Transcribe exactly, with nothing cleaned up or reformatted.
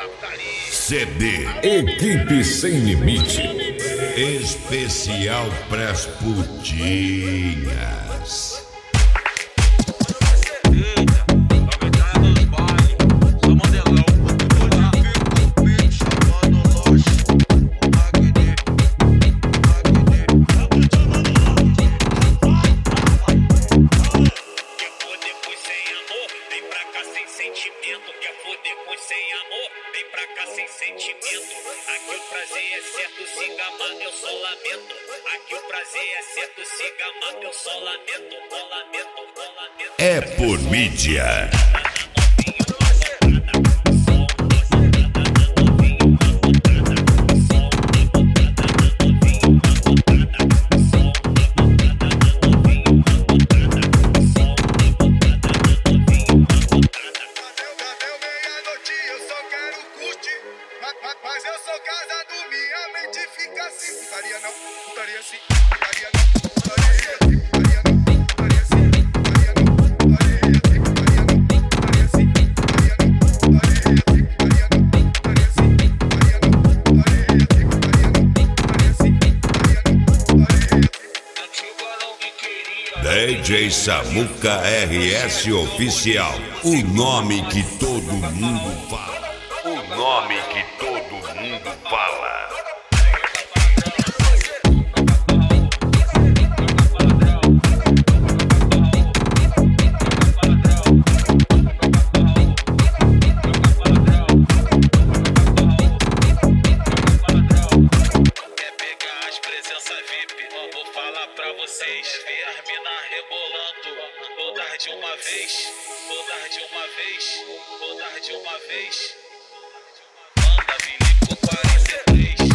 C D Equipe Sem Limite. Especial pras putinhas. Quer foder com sem amor, vem pra cá sem sentimento. Aqui o prazer é certo, se gamar eu só lamento. Aqui o prazer é certo, se gamar eu só lamento. Só lamento, só lamento. É por mídia. Mas eu sou casado, minha mente fica assim. Putaria não, putaria sim, putaria não, putaria sim, putaria não, putaria sim, putaria não, putaria sim, putaria não, putaria sim, putaria não, putaria sim, putaria não, putaria sim, putaria não, putaria sim, putaria sim, putaria não, putaria sim. D J Samuca R S Oficial. O nome que todo mundo fala. O nome que todo mundo fala. Quer pegar as presenças V I P? Vou falar pra vocês. Ver as mina rebolando, todas de uma vez, todas de uma vez, todas de uma vez. Manda Filipe quarenta e três.